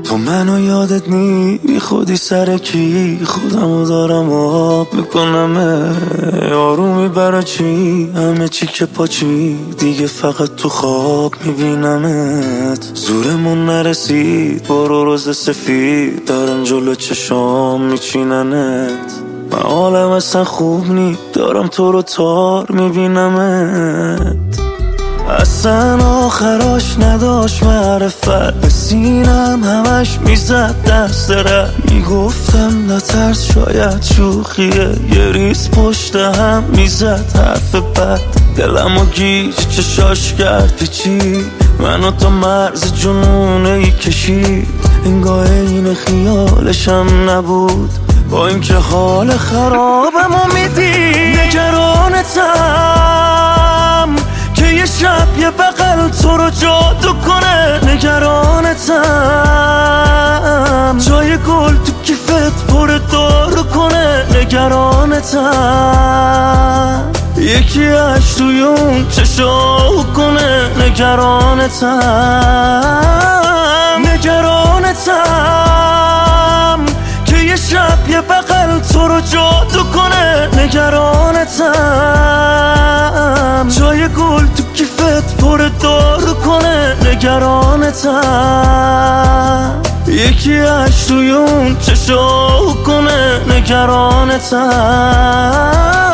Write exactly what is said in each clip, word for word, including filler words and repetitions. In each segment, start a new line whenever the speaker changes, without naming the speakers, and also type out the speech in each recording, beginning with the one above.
تو منو یادت نی بی خودی سر کی خودمو دارم آب میکنم آرومی برا چی همه چی که پاچی دیگه فقط تو خواب میبینمت زورمون نرسید برو روز سفید دارن جلو چشام میچیننت من حالم اصلا خوب نی دارم تو رو تار میبینمت اصلا آخراش نداشت معرفت به سینم همش میزد دست رد میگفتم نترس شاید شوخیه یه ریز پشت هم میزد حرف بد دلمو گیج چشاش کرد پیچی منو تا مرز جنونه ای کشید انگاه این خیالشم نبود با اینکه حال خرابمو میدی نگرانتم که یه شب یه بغل تو رو جادو کنه نگرانتم جای گل تو کیفت پر دارو کنه نگرانتم یکی اش توی اون چشاو کنه نگرانتم نگرانتم که یه شب یه بغل تو رو جادو کنه نگرانتم جای گل تو کیفت پر دارو کنه نگرانتم یکی اش توی اون چشاو کنه نگرانتم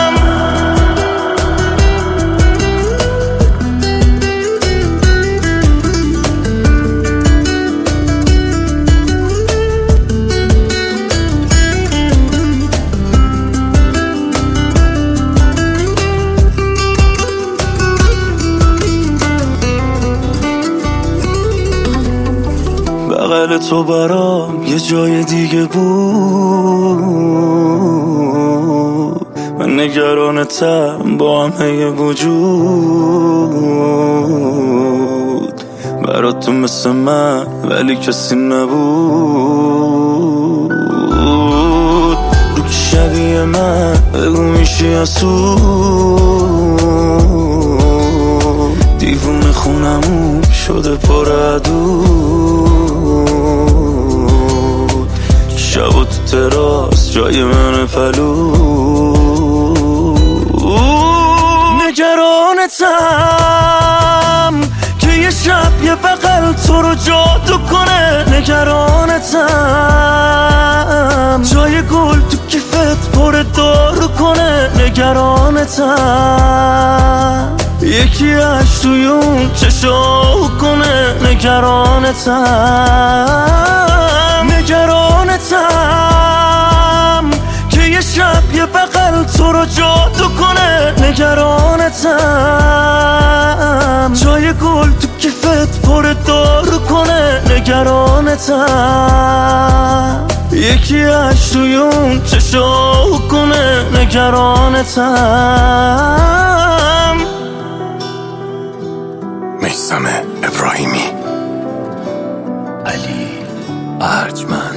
بغل تو برام یه جای دیگه بود من نگرانتم با همه وجود برات تو مثل من ولی کسی نبود رو که شبیه من بگو میشی حسود دیوونه خونمون شده پر عدود شبا تو تراس جای من فلود نگرانتم که یه شب یه بغل تو رو جادو کنه نگرانتم جای گل تو کیفت پر دارو کنه نگرانتم یکی اش توی اون چشاو کنه نگرانتم نگرانتم که یه شب یه بغل تو رو جادو کنه نگرانتم جای گل تو کیفت پر دارو کنه نگرانتم یکی اش توی اون چشاو کنه نگرانتم
میثم ابراهیمی
علی ارجمند